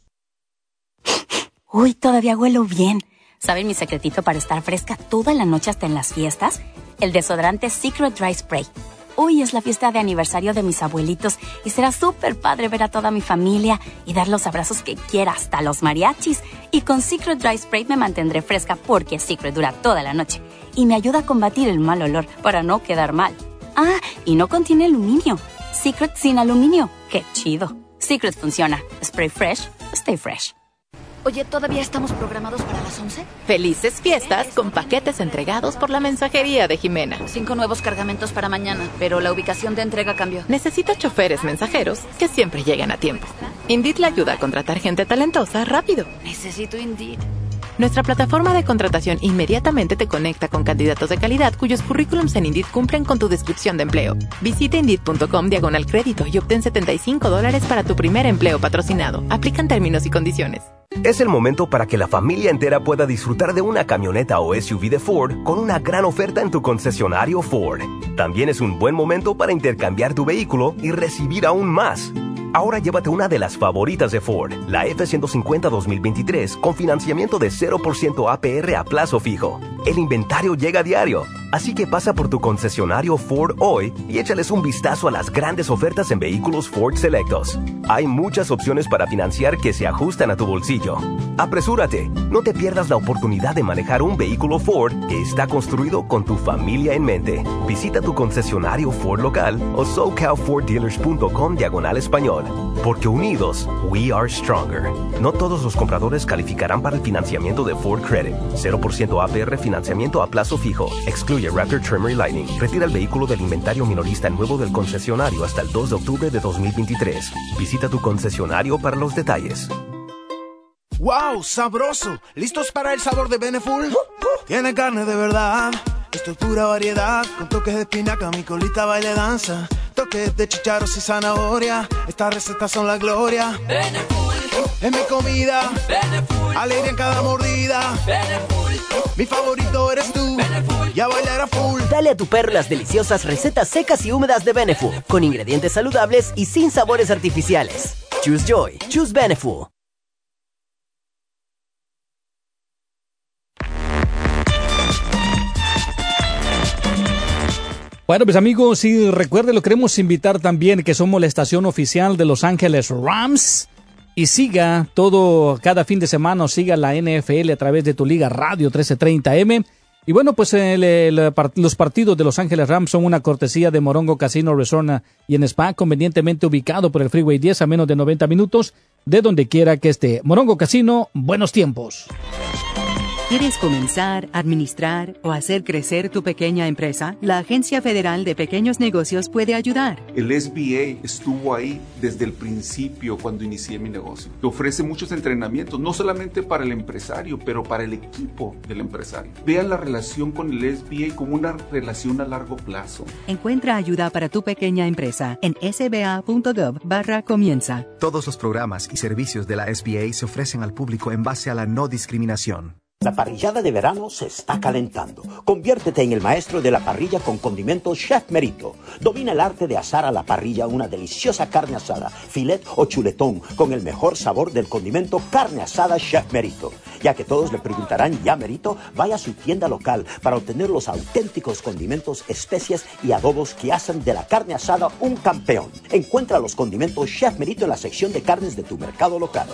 Uy, todavía huelo bien. ¿Saben mi secretito para estar fresca toda la noche hasta en las fiestas? El desodorante Secret Dry Spray. Hoy es la fiesta de aniversario de mis abuelitos y será súper padre ver a toda mi familia y dar los abrazos que quiera hasta los mariachis. Y con Secret Dry Spray me mantendré fresca porque Secret dura toda la noche y me ayuda a combatir el mal olor para no quedar mal. Ah, y no contiene aluminio. Secret sin aluminio. ¡Qué chido! Secret funciona. Spray fresh, stay fresh. Oye, ¿todavía estamos programados para las 11? Felices fiestas con paquetes entregados por la mensajería de Jimena. 5 nuevos cargamentos para mañana, pero la ubicación de entrega cambió. Necesita choferes mensajeros que siempre lleguen a tiempo. Indeed le ayuda a contratar gente talentosa rápido. Necesito Indeed. Nuestra plataforma de contratación inmediatamente te conecta con candidatos de calidad cuyos currículums en Indeed cumplen con tu descripción de empleo. Visita Indeed.com/crédito y obtén $75 para tu primer empleo patrocinado. Aplican términos y condiciones. Es el momento para que la familia entera pueda disfrutar de una camioneta o SUV de Ford con una gran oferta en tu concesionario Ford. También es un buen momento para intercambiar tu vehículo y recibir aún más. Ahora llévate una de las favoritas de Ford, la F-150 2023, con financiamiento de 0% APR a plazo fijo. El inventario llega a diario, así que pasa por tu concesionario Ford hoy y échales un vistazo a las grandes ofertas en vehículos Ford selectos. Hay muchas opciones para financiar que se ajustan a tu bolsillo. Apresúrate, no te pierdas la oportunidad de manejar un vehículo Ford que está construido con tu familia en mente. Visita tu concesionario Ford local o SoCalFordDealers.com/español. Porque unidos, we are stronger. No todos los compradores calificarán para el financiamiento de Ford Credit. 0% APR financiamiento a plazo fijo. Excluye Raptor, Tremor y Lightning. Retira el vehículo del inventario minorista nuevo del concesionario hasta el 2 de octubre de 2023. Visita tu concesionario para los detalles. ¡Wow! ¡Sabroso! ¿Listos para el sabor de Beneful? Tiene carne de verdad, estructura, variedad, con toques de espinaca, mi colita baile danza, toques de chícharos y zanahoria, estas recetas son la gloria. Beneful es mi comida, Beneful, alegría en cada mordida. Beneful Mi favorito eres tú. Y a bailar a full. Dale a tu perro las deliciosas recetas secas y húmedas de Beneful, con ingredientes saludables y sin sabores artificiales. Choose Joy. Choose Beneful. Bueno, pues amigos, y recuerden, lo queremos invitar también que somos la estación oficial de Los Ángeles Rams. Y siga todo, cada fin de semana, siga la NFL a través de Tu Liga Radio 1330M. Y bueno, pues los partidos de Los Ángeles Rams son una cortesía de Morongo Casino Resort y en Spa, convenientemente ubicado por el Freeway 10 a menos de 90 minutos, de donde quiera que esté. Morongo Casino, buenos tiempos. ¿Quieres comenzar, administrar o hacer crecer tu pequeña empresa? La Agencia Federal de Pequeños Negocios puede ayudar. El SBA estuvo ahí desde el principio cuando inicié mi negocio. Te ofrece muchos entrenamientos, no solamente para el empresario, pero para el equipo del empresario. Vean la relación con el SBA como una relación a largo plazo. Encuentra ayuda para tu pequeña empresa en sba.gov/comienza. Todos los programas y servicios de la SBA se ofrecen al público en base a la no discriminación. La parrillada de verano se está calentando. Conviértete en el maestro de la parrilla con condimentos Chef Merito. Domina el arte de asar a la parrilla una deliciosa carne asada, filet o chuletón, con el mejor sabor del condimento carne asada Chef Merito. Ya que todos le preguntarán, ¿ya Merito? Vaya a su tienda local para obtener los auténticos condimentos, especias y adobos que hacen de la carne asada un campeón. Encuentra los condimentos Chef Merito en la sección de carnes de tu mercado local.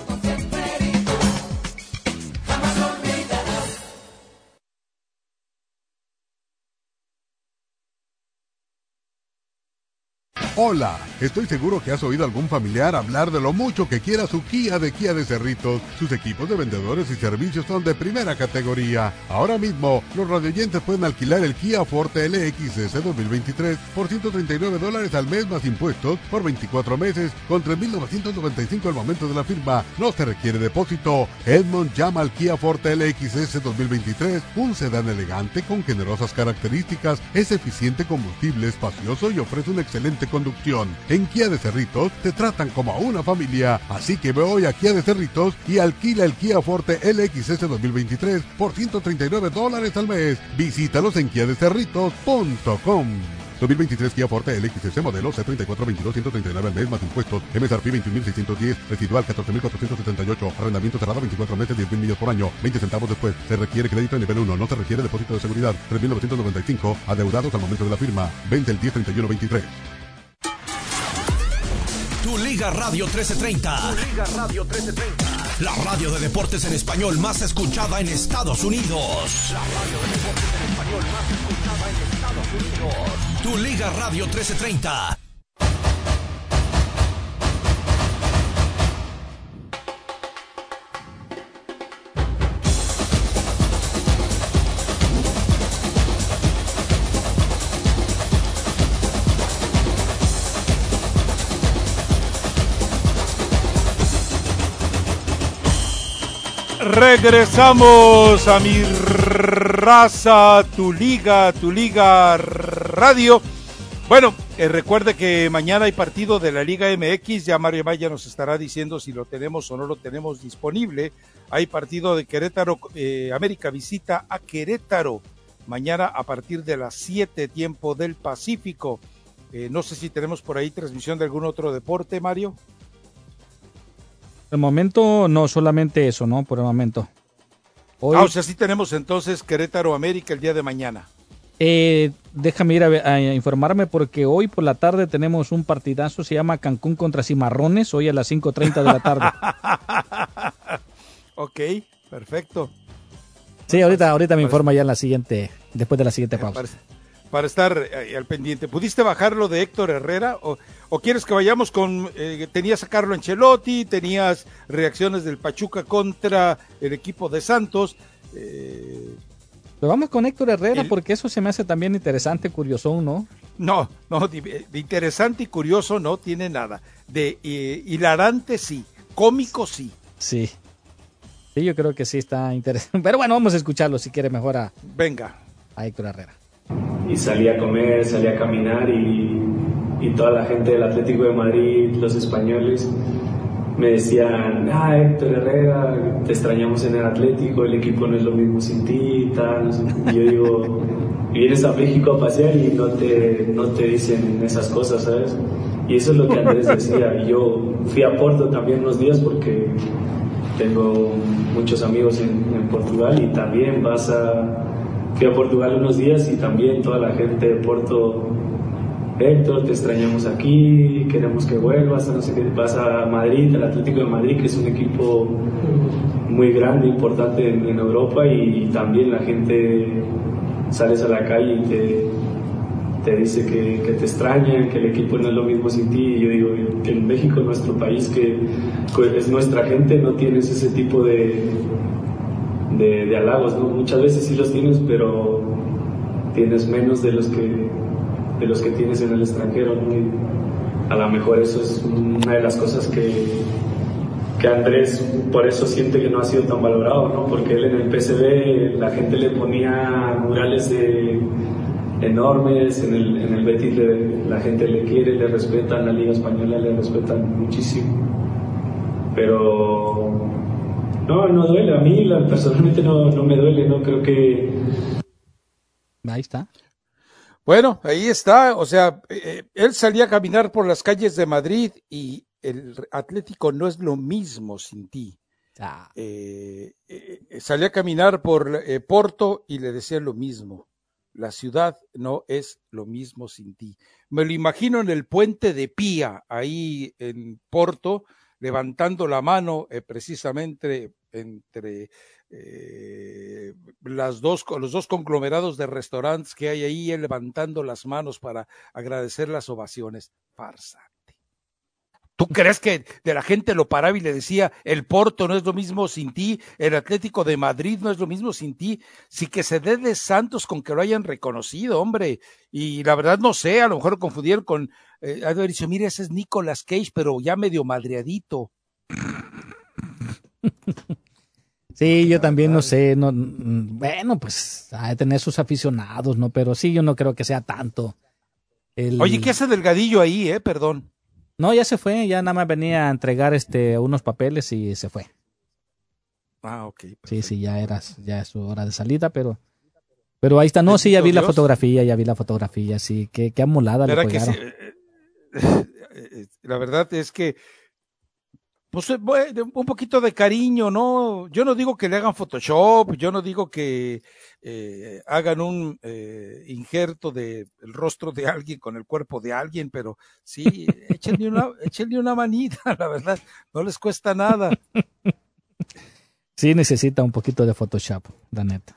Hola, estoy seguro que has oído a algún familiar hablar de lo mucho que quiera su Kia de Cerritos. Sus equipos de vendedores y servicios son de primera categoría. Ahora mismo, los radioyentes pueden alquilar el Kia Forte LXS 2023 por $139 al mes más impuestos por 24 meses con $3,995 al momento de la firma. No se requiere depósito. Edmond llama al Kia Forte LXS 2023, un sedán elegante con generosas características, es eficiente combustible, espacioso y ofrece una excelente conducción. En Kia de Cerritos te tratan como a una familia, así que ve hoy a Kia de Cerritos y alquila el Kia Forte LXS 2023 por $139 al mes. Visítalos en kiadecerritos.com. 2023 Kia Forte LXS modelo C3422 $139 al mes más impuestos. MSRP $21,610, residual $14,478, arrendamiento cerrado 24 meses, 10,000 millas por año, 20 centavos después. Se requiere crédito de nivel 1, no se requiere depósito de seguridad. $3,995, adeudados al momento de la firma. Vence el 10/31/23. Tu Liga Radio 1330. Tu Liga Radio 1330. La radio de deportes en español más escuchada en Estados Unidos. La radio de deportes en español más escuchada en Estados Unidos. Tu Liga Radio 1330. Regresamos a Mi Raza, Tu Liga Radio. Bueno, recuerde que mañana hay partido de la Liga MX, ya Mario Maya nos estará diciendo si lo tenemos o no lo tenemos disponible. Hay partido de Querétaro, América visita a Querétaro, mañana a partir de las 7, tiempo del Pacífico. No sé si tenemos por ahí transmisión de algún otro deporte, Mario. Por el momento, no, solamente eso, ¿no? Por el momento. Hoy... o sea, sí tenemos entonces Querétaro América el día de mañana. Déjame ir a informarme porque hoy por la tarde tenemos un partidazo, se llama Cancún contra Cimarrones, hoy a las 5:30 de la tarde. Ok, perfecto. Sí, ahorita me informa ya en la siguiente, después de la siguiente pausa. Para estar al pendiente. ¿Pudiste bajarlo de Héctor Herrera? ¿O quieres que vayamos con... tenías a Carlo Ancelotti, tenías reacciones del Pachuca contra el equipo de Santos? Pero vamos con Héctor Herrera porque eso se me hace también interesante, curioso, ¿no? No, de interesante y curioso no tiene nada. De hilarante sí, cómico sí. Sí, yo creo que sí está interesante. Pero bueno, vamos a escucharlo si quiere mejor Venga. A Héctor Herrera. Y salí a comer, salí a caminar y toda la gente del Atlético de Madrid, los españoles, me decían, Héctor Herrera, te extrañamos en el Atlético, el equipo no es lo mismo sin ti y tal. Y yo digo, vienes a México a pasear y no te dicen esas cosas, ¿sabes? Y eso es lo que Andrés decía. Y yo fui a Porto también unos días porque tengo muchos amigos en Portugal y también fui a Portugal unos días y también toda la gente de Porto, Héctor, te extrañamos aquí, queremos que vuelvas, no sé qué, vas a Madrid, el Atlético de Madrid, que es un equipo muy grande, importante en Europa, y también la gente sales a la calle y te dice que te extrañan, que el equipo no es lo mismo sin ti. Y yo digo que en México, nuestro país, que es nuestra gente, no tienes ese tipo de halagos, ¿no? Muchas veces sí los tienes, pero tienes menos de los que tienes en el extranjero, ¿no? Y a lo mejor eso es una de las cosas que Andrés por eso siente que no ha sido tan valorado, ¿no? Porque él en el PSV la gente le ponía murales enormes, en el Betis la gente le quiere, le respeta, en la Liga Española le respetan muchísimo, pero no duele, a mí personalmente no me duele, no creo que... Ahí está. Bueno, ahí está, o sea, él salía a caminar por las calles de Madrid y el Atlético no es lo mismo sin ti. Salía a caminar por Porto y le decían lo mismo. La ciudad no es lo mismo sin ti. Me lo imagino en el puente de Pía, ahí en Porto, levantando la mano precisamente entre los dos conglomerados de restaurantes que hay ahí, levantando las manos para agradecer las ovaciones. Farsante. ¿Tú crees que de la gente lo paraba y le decía, el Porto no es lo mismo sin ti, el Atlético de Madrid no es lo mismo sin ti? Sí, que se dé de santos con que lo hayan reconocido, hombre. Y la verdad no sé, a lo mejor lo confundieron con, haber dicho, mira, ese es Nicolas Cage, pero ya medio madreadito. Sí, yo también no sé, bueno, pues ha de tener sus aficionados, ¿no? Pero sí, yo no creo que sea tanto. Oye, ¿qué hace Delgadillo ahí, perdón? No, ya se fue, ya nada más venía a entregar unos papeles y se fue. Ah, ok. Perfecto. Sí, ya es su hora de salida, pero ahí está. No, sí, ya vi la fotografía, sí, qué amolada le colgaron. La verdad es que pues un poquito de cariño, ¿no? Yo no digo que le hagan Photoshop, yo no digo que hagan un injerto del rostro de alguien con el cuerpo de alguien, pero sí, échenle una manita, la verdad, no les cuesta nada. Sí, necesita un poquito de Photoshop, la neta.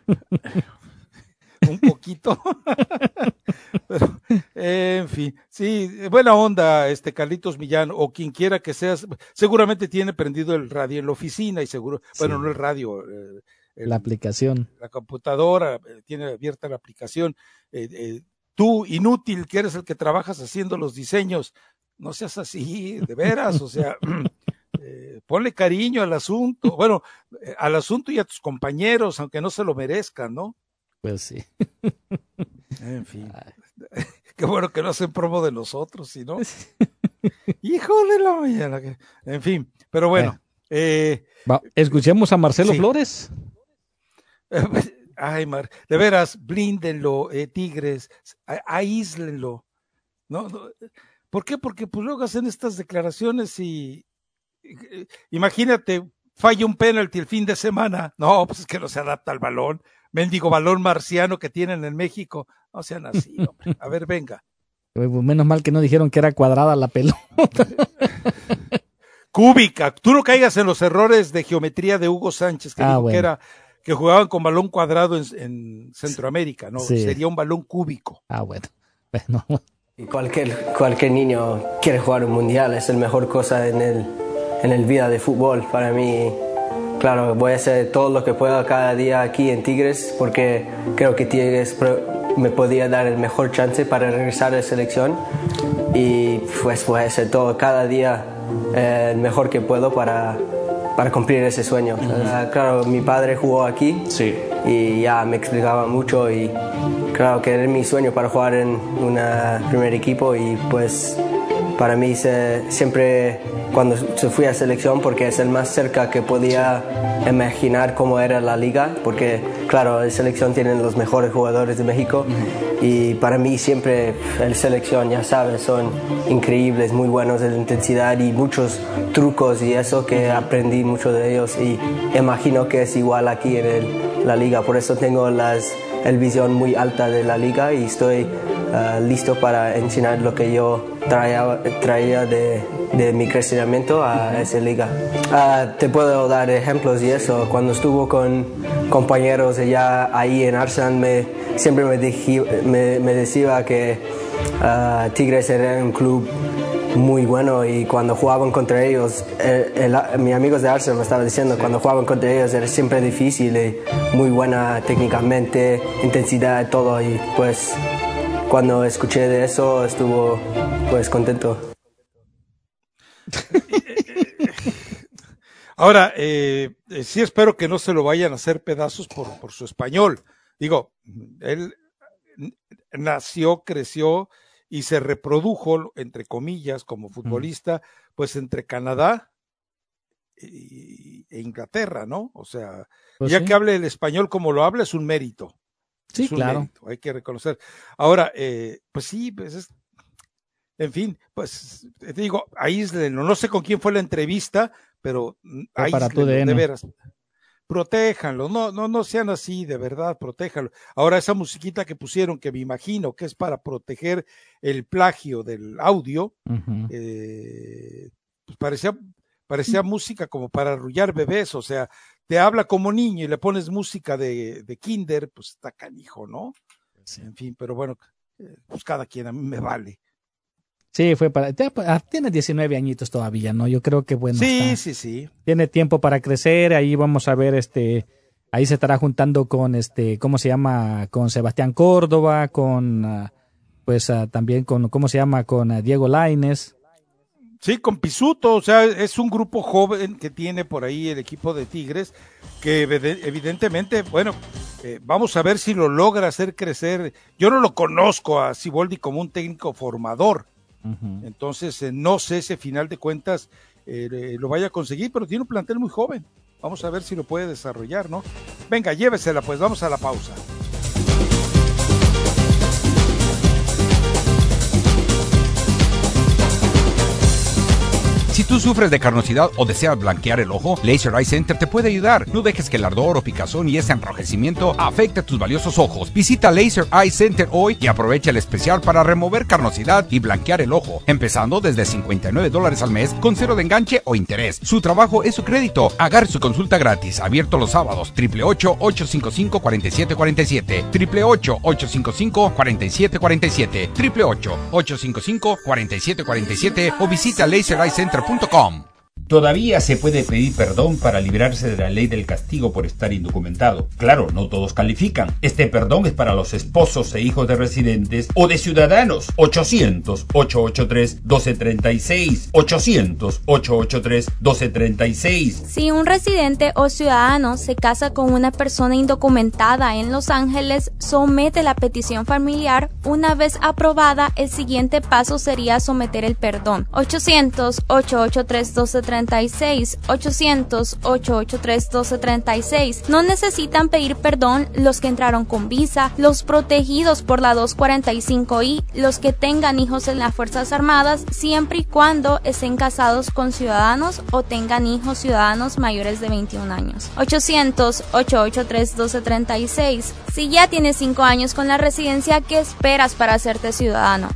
Un poquito. Pero, en fin, sí, buena onda, Carlitos Millán, o quien quiera que seas, seguramente tiene prendido el radio en la oficina y seguro, sí. Bueno, no el radio, la aplicación. La computadora, tiene abierta la aplicación. Tú, inútil, que eres el que trabajas haciendo los diseños, no seas así, de veras, o sea, ponle cariño al asunto, bueno, al asunto y a tus compañeros, aunque no se lo merezcan, ¿no? Pues sí. En fin. Qué bueno que no hacen promo de nosotros, ¿sí, no? Hijo de la mañana. En fin, pero bueno. Escuchemos a Marcelo Flores. Ay, de veras, blíndenlo, Tigres, aíslenlo. ¿No? ¿Por qué? Porque pues luego hacen estas declaraciones y imagínate, falla un penalti el fin de semana. No, pues es que no se adapta al balón. Mendigo balón marciano que tienen en México. No sean así, hombre. A ver, venga. Menos mal que no dijeron que era cuadrada la pelota. Cúbica. Tú no caigas en los errores de geometría de Hugo Sánchez, que dijo bueno. que jugaban con balón cuadrado en Centroamérica, ¿no? Sí. Sería un balón cúbico. Bueno. Cualquier niño quiere jugar un mundial. Es la mejor cosa en el vida de fútbol para mí. Claro, voy a hacer todo lo que pueda cada día aquí en Tigres porque creo que Tigres me podía dar el mejor chance para regresar a la selección y pues voy a hacer todo cada día el mejor que puedo para cumplir ese sueño. Claro, mi padre jugó aquí y ya me explicaba mucho y claro que era mi sueño para jugar en un primer equipo y pues para mí siempre cuando se fui a selección, porque es el más cerca que podía imaginar cómo era la liga, porque claro, la selección tiene los mejores jugadores de México y para mí siempre el selección, ya sabes, son increíbles, muy buenos de la intensidad y muchos trucos y eso que aprendí mucho de ellos y imagino que es igual aquí en la liga, por eso tengo el visión muy alta de la liga y estoy listo para enseñar lo que yo traía de mi crecimiento a esa liga. Te puedo dar ejemplos y eso. Cuando estuvo con compañeros allá ahí en Arsenal, siempre me decía que Tigres era un club muy bueno y cuando jugaban contra ellos, mis amigos de Arsenal me estaban diciendo, cuando jugaban contra ellos era siempre difícil y muy buena técnicamente, intensidad, todo, y pues cuando escuché de eso estuvo pues contento. Ahora, sí espero que no se lo vayan a hacer pedazos por su español. Digo, él nació, creció y se reprodujo, entre comillas, como futbolista, pues entre Canadá e Inglaterra, ¿no? O sea, pues ya sí, que hable el español como lo habla es un mérito. Sí, es un claro. mérito, hay que reconocer. Ahora, pues sí, pues en fin, pues te digo, aíslenlo. No sé con quién fue la entrevista, pero aíslenlo, de veras. Protéjanlo, no sean así, de verdad, protéjanlo. Ahora esa musiquita que pusieron, que me imagino que es para proteger el plagio del audio, pues parecía música como para arrullar bebés, o sea, te habla como niño y le pones música de kinder, pues está canijo, ¿no? Sí. En fin, pero bueno, pues cada quien, a mí me vale. Sí, tiene 19 añitos todavía, ¿no? Yo creo que bueno. Sí, sí. Tiene tiempo para crecer, ahí vamos a ver, ahí se estará juntando con ¿cómo se llama? Con Sebastián Córdoba, con también con con Diego Lainez. Sí, con Pisuto, o sea, es un grupo joven que tiene por ahí el equipo de Tigres, que evidentemente, bueno, vamos a ver si lo logra hacer crecer. Yo no lo conozco a Siboldi como un técnico formador, entonces no sé si a final de cuentas lo vaya a conseguir, pero tiene un plantel muy joven. Vamos a ver si lo puede desarrollar, ¿no? Venga, llévesela, pues vamos a la pausa. Si tú sufres de carnosidad o deseas blanquear el ojo, Laser Eye Center te puede ayudar. No dejes que el ardor o picazón y ese enrojecimiento afecte tus valiosos ojos. Visita Laser Eye Center hoy y aprovecha el especial para remover carnosidad y blanquear el ojo, empezando desde $59 al mes con 0 de enganche o interés. Su trabajo es su crédito. Agarre su consulta gratis, abierto los sábados, 888-855-4747, 888-855-4747, 888-855-4747 o visita lasereyecenter.com. Todavía se puede pedir perdón para librarse de la ley del castigo por estar indocumentado. Claro, no todos califican. Este perdón es para los esposos e hijos de residentes o de ciudadanos. 800-883-1236. 800-883-1236. Si un residente o ciudadano se casa con una persona indocumentada en Los Ángeles, somete la petición familiar. Una vez aprobada, el siguiente paso sería someter el perdón. 800-883-1236. 800-883-1236. No necesitan pedir perdón los que entraron con visa, los protegidos por la 245I, los que tengan hijos en las Fuerzas Armadas, siempre y cuando estén casados con ciudadanos o tengan hijos ciudadanos mayores de 21 años. 800-883-1236. Si ya tienes 5 años con la residencia, ¿qué esperas para hacerte ciudadano?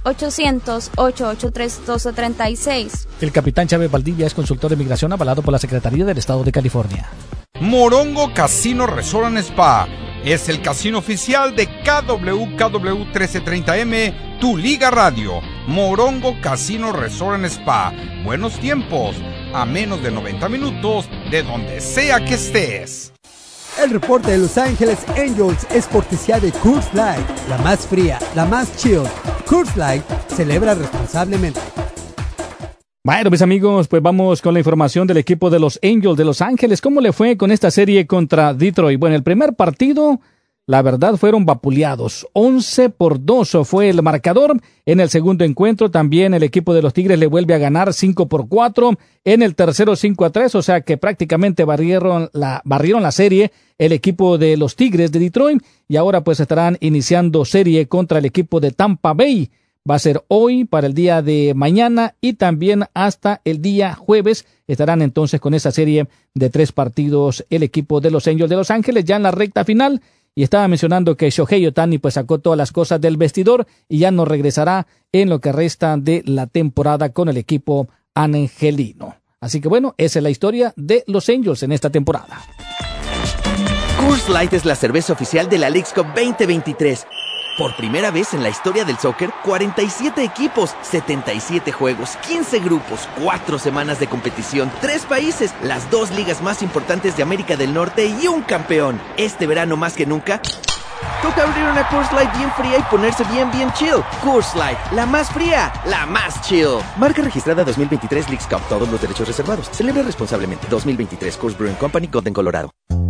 800-883-1236. El capitán Chávez Valdivia es consultor de migración avalado por la Secretaría del Estado de California. Morongo Casino Resort and Spa es el casino oficial de KWKW 1330M, tu liga radio. Morongo Casino Resort and Spa. Buenos tiempos, a menos de 90 minutos de donde sea que estés. El reporte de Los Ángeles Angels es cortesía de Coors Light, la más fría, la más chill. Coors Light, celebra responsablemente. Bueno, mis amigos, pues vamos con la información del equipo de los Angels de Los Ángeles. ¿Cómo le fue con esta serie contra Detroit? Bueno, el primer partido la verdad fueron vapuleados. 11-2 fue el marcador. En el segundo encuentro también el equipo de los Tigres le vuelve a ganar 5-4. En el tercero 5-3, o sea que prácticamente barrieron la serie el equipo de los Tigres de Detroit. Y ahora pues estarán iniciando serie contra el equipo de Tampa Bay. Va a ser hoy, para el día de mañana y también hasta el día jueves. Estarán entonces con esa serie de 3 partidos el equipo de los Angels de Los Ángeles ya en la recta final. Y estaba mencionando que Shohei Ohtani pues sacó todas las cosas del vestidor y ya no regresará en lo que resta de la temporada con el equipo angelino. Así que bueno, esa es la historia de los Angels en esta temporada. Coors Light es la cerveza oficial de la Leagues Cup 2023. Por primera vez en la historia del soccer, 47 equipos, 77 juegos, 15 grupos, 4 semanas de competición, 3 países, las 2 ligas más importantes de América del Norte y un campeón. Este verano más que nunca, toca abrir una Coors Light bien fría y ponerse bien chill. Coors Light, la más fría, la más chill. Marca registrada 2023 Leagues Cup, todos los derechos reservados. Celebra responsablemente. 2023 Coors Brewing Company, Golden, Colorado.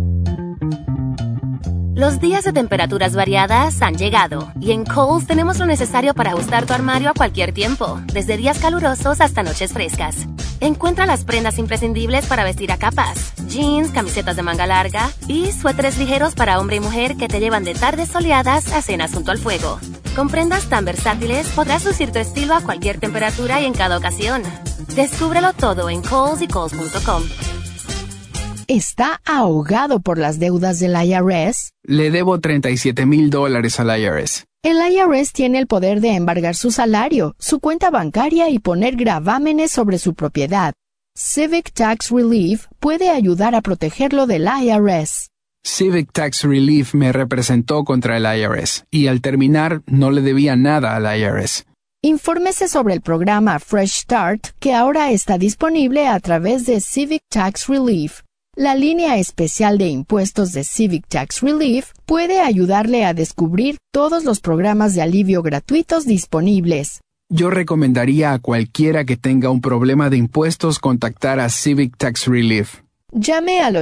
Los días de temperaturas variadas han llegado y en Kohl's tenemos lo necesario para ajustar tu armario a cualquier tiempo, desde días calurosos hasta noches frescas. Encuentra las prendas imprescindibles para vestir a capas, jeans, camisetas de manga larga y suéteres ligeros para hombre y mujer que te llevan de tardes soleadas a cenas junto al fuego. Con prendas tan versátiles podrás lucir tu estilo a cualquier temperatura y en cada ocasión. Descúbrelo todo en Kohl's y Kohl's.com. ¿Está ahogado por las deudas del IRS? Le debo $37,000 al IRS. El IRS tiene el poder de embargar su salario, su cuenta bancaria y poner gravámenes sobre su propiedad. Civic Tax Relief puede ayudar a protegerlo del IRS. Civic Tax Relief me representó contra el IRS y al terminar no le debía nada al IRS. Infórmese sobre el programa Fresh Start que ahora está disponible a través de Civic Tax Relief. La línea especial de impuestos de Civic Tax Relief puede ayudarle a descubrir todos los programas de alivio gratuitos disponibles. Yo recomendaría a cualquiera que tenga un problema de impuestos contactar a Civic Tax Relief. Llame al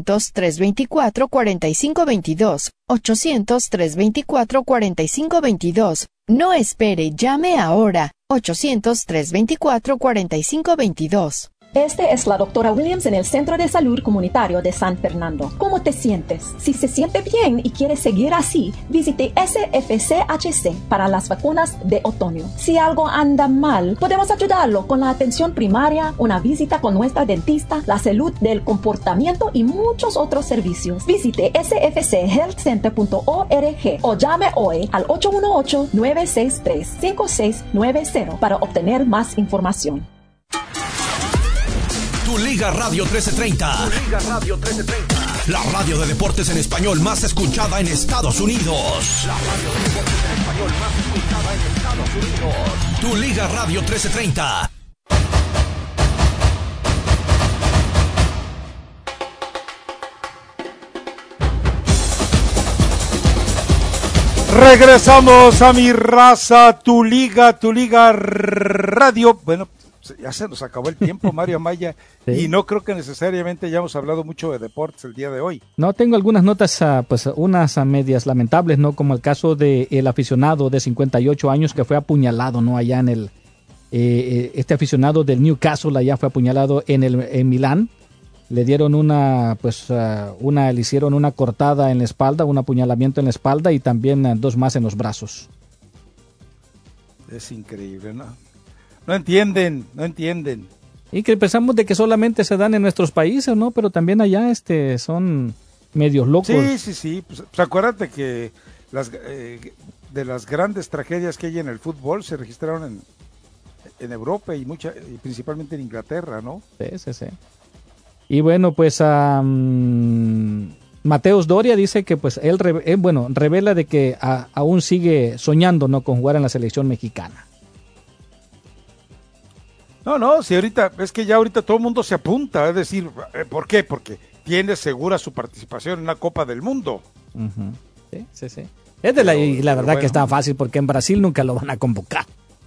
800-324-4522. 800-324-4522. No espere, llame ahora. 800-324-4522. Este es la doctora Williams en el Centro de Salud Comunitario de San Fernando. ¿Cómo te sientes? Si se siente bien y quiere seguir así, visite SFCHC para las vacunas de otoño. Si algo anda mal, podemos ayudarlo con la atención primaria, una visita con nuestra dentista, la salud del comportamiento y muchos otros servicios. Visite sfchealthcenter.org o llame hoy al 818-963-5690 para obtener más información. Tu Liga Radio 1330. Tu Liga Radio 1330. La radio de deportes en español más escuchada en Estados Unidos. La radio de deportes en español más escuchada en Estados Unidos. Tu Liga Radio 1330. Regresamos a Mi Raza, Tu Liga Radio. Bueno, ya se nos acabó el tiempo, Mario Amaya, sí. Y no creo que necesariamente hayamos hablado mucho de deportes el día de hoy. No, tengo algunas notas, pues unas a medias lamentables, ¿no? Como el caso del aficionado de 58 años que fue apuñalado, ¿no? Allá en el, este aficionado del Newcastle allá fue apuñalado en Milán. Le dieron le hicieron una cortada en la espalda, un apuñalamiento en la espalda y también 2 más en los brazos. Es increíble, ¿no? No entienden. Y que pensamos de que solamente se dan en nuestros países, ¿no? Pero también allá son medios locos. Sí. Pues acuérdate que de las grandes tragedias que hay en el fútbol se registraron en Europa y principalmente en Inglaterra, ¿no? Sí. Y bueno, pues Mateus Doria dice que pues él revela de que aún sigue soñando, ¿no? Con jugar en la selección mexicana. No, si ahorita, es que ya ahorita todo el mundo se apunta, es decir, ¿por qué? Porque tiene segura su participación en la Copa del Mundo. Uh-huh. Sí. Y la verdad que está fácil porque en Brasil nunca lo van a convocar.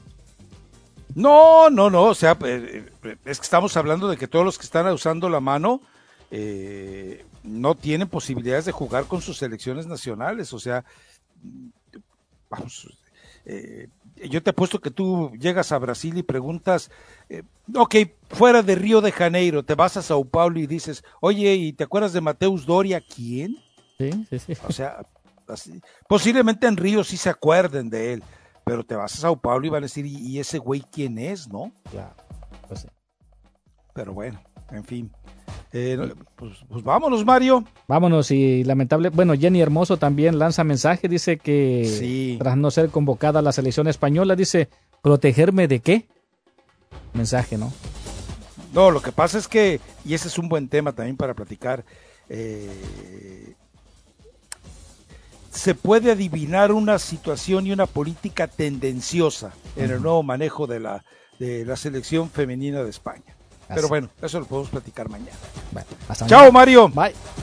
No, o sea, es que estamos hablando de que todos los que están usando la mano, no tienen posibilidades de jugar con sus selecciones nacionales. O sea, vamos, yo te apuesto que tú llegas a Brasil y preguntas, ok, fuera de Río de Janeiro, te vas a Sao Paulo y dices, oye, ¿y te acuerdas de Mateus Doria? ¿Quién? Sí. O sea, así, posiblemente en Río sí se acuerden de él, pero te vas a Sao Paulo y van a decir, ¿y ese güey quién es, no? Claro, pues sí. Pero bueno, en fin. Pues vámonos, Mario. Vámonos, y lamentable, bueno, Jenny Hermoso también lanza mensaje, dice que tras no ser convocada a la selección española, dice, ¿protegerme de qué? Mensaje, ¿no? No, lo que pasa es que, y ese es un buen tema también para platicar, se puede adivinar una situación y una política tendenciosa en el nuevo manejo de la selección femenina de España. Pero bueno, eso lo podemos platicar mañana. Bueno, Chao, Mario. Bye.